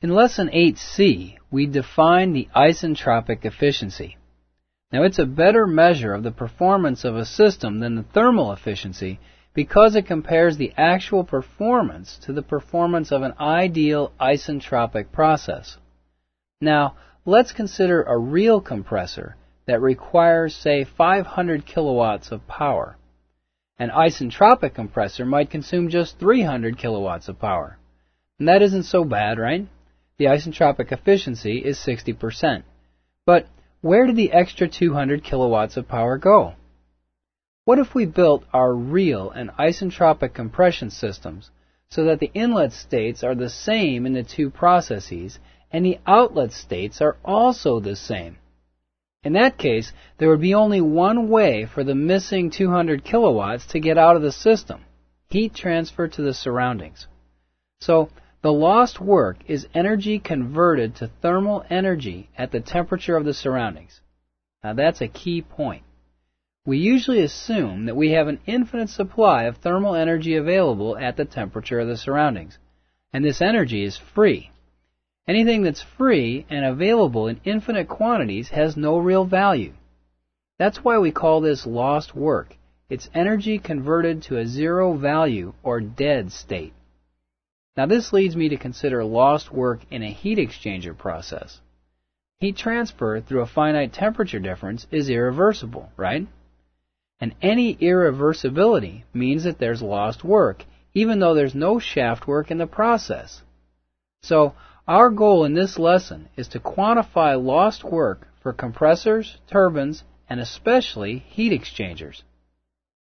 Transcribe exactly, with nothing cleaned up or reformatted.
In Lesson eight C, we define the isentropic efficiency. Now, it's a better measure of the performance of a system than the thermal efficiency because it compares the actual performance to the performance of an ideal isentropic process. Now, let's consider a real compressor that requires, say, five hundred kilowatts of power. An isentropic compressor might consume just three hundred kilowatts of power. And that isn't so bad, right? The isentropic efficiency is sixty percent. But where did the extra two hundred kilowatts of power go? What if we built our real and isentropic compression systems so that the inlet states are the same in the two processes and the outlet states are also the same? In that case, there would be only one way for the missing two hundred kilowatts to get out of the system: heat transfer to the surroundings. So, the lost work is energy converted to thermal energy at the temperature of the surroundings. Now that's a key point. We usually assume that we have an infinite supply of thermal energy available at the temperature of the surroundings, and this energy is free. Anything that's free and available in infinite quantities has no real value. That's why we call this lost work. It's energy converted to a zero value or dead state. Now this leads me to consider lost work in a heat exchanger process. Heat transfer through a finite temperature difference is irreversible, right? And any irreversibility means that there's lost work, even though there's no shaft work in the process. So, our goal in this lesson is to quantify lost work for compressors, turbines, and especially heat exchangers.